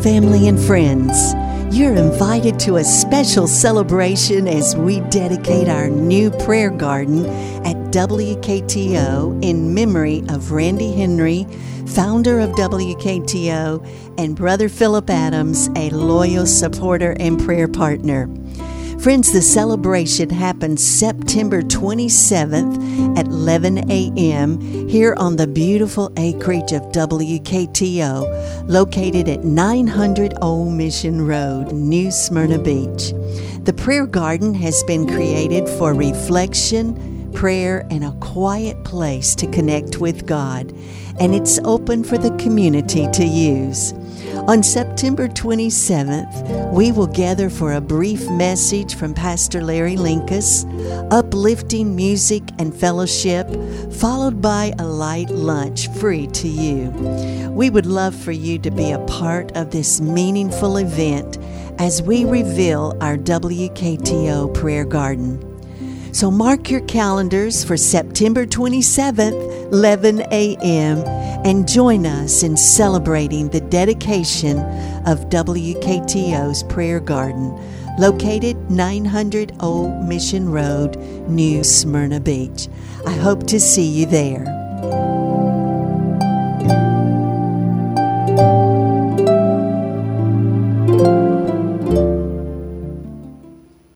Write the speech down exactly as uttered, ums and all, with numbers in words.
family and friends. You're invited to a special celebration as we dedicate our new prayer garden at W K T O in memory of Randy Henry, founder of W K T O, and Brother Philip Adams, a loyal supporter and prayer partner. Friends, the celebration happens September twenty-seventh at eleven a.m. here on the beautiful acreage of W K T O, located at nine hundred Old Mission Road, New Smyrna Beach. The prayer garden has been created for reflection, prayer, and a quiet place to connect with God, and it's open for the community to use. On September twenty-seventh, we will gather for a brief message from Pastor Larry Linkus, uplifting music and fellowship, followed by a light lunch free to you. We would love for you to be a part of this meaningful event as we reveal our W K T O prayer garden. So mark your calendars for September twenty-seventh, eleven a.m., and join us in celebrating the dedication of W K T O's prayer garden, located nine hundred Old Mission Road, New Smyrna Beach. I hope to see you there.